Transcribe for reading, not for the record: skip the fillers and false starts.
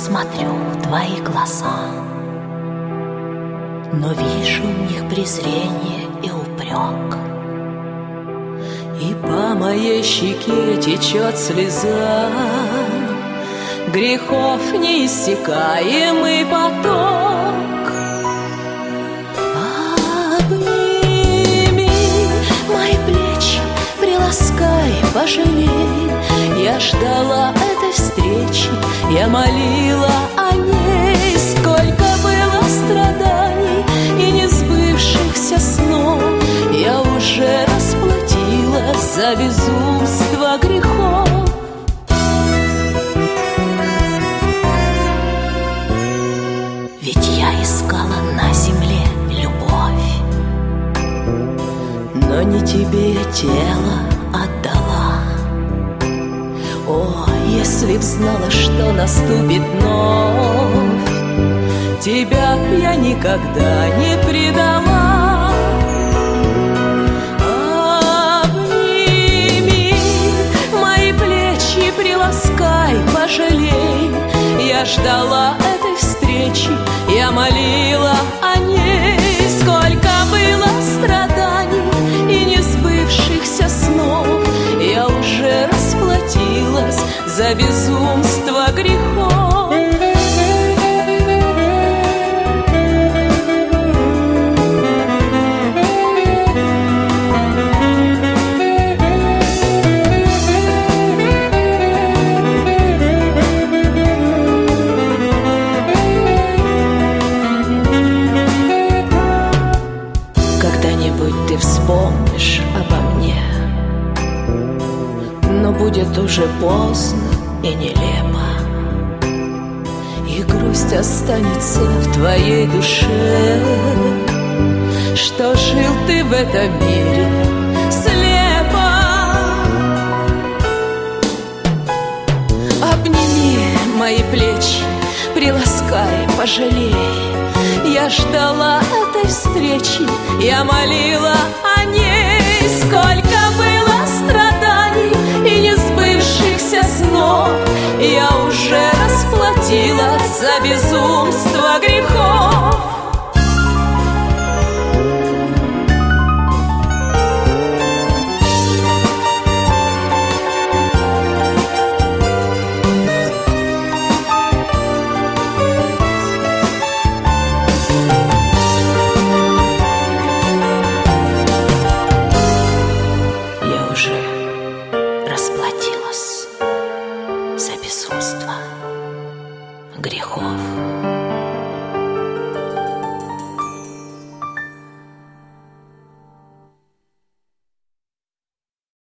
смотрю в твои глаза, но вижу в них презрение и упрек. И по моей щеке течет слеза, грехов неиссякаемый поток. Обними мои плечи, приласкай, пожалей. Я ждала этой встречи, я молила о ней. Сколько было страданий и несбывшихся снов, я уже расплатилась за безумство грехов. Ведь я искала на земле любовь, но не тебе я тело отдала. О, если б знала, что наступит вновь, тебя б я никогда не предала. Обними мои плечи, приласкай, пожалей. Я ждала этой встречи, я молила о ней. Сколько было страданий и несбывшихся снов, я уже расплатилась за безумство грехов. Когда-нибудь ты вспомнишь обо мне, но будет уже поздно и нелепо, и грусть останется в твоей душе, что жил ты в этом мире слепо. Обними мои плечи, приласкай, пожалей. Я ждала этой встречи, я молила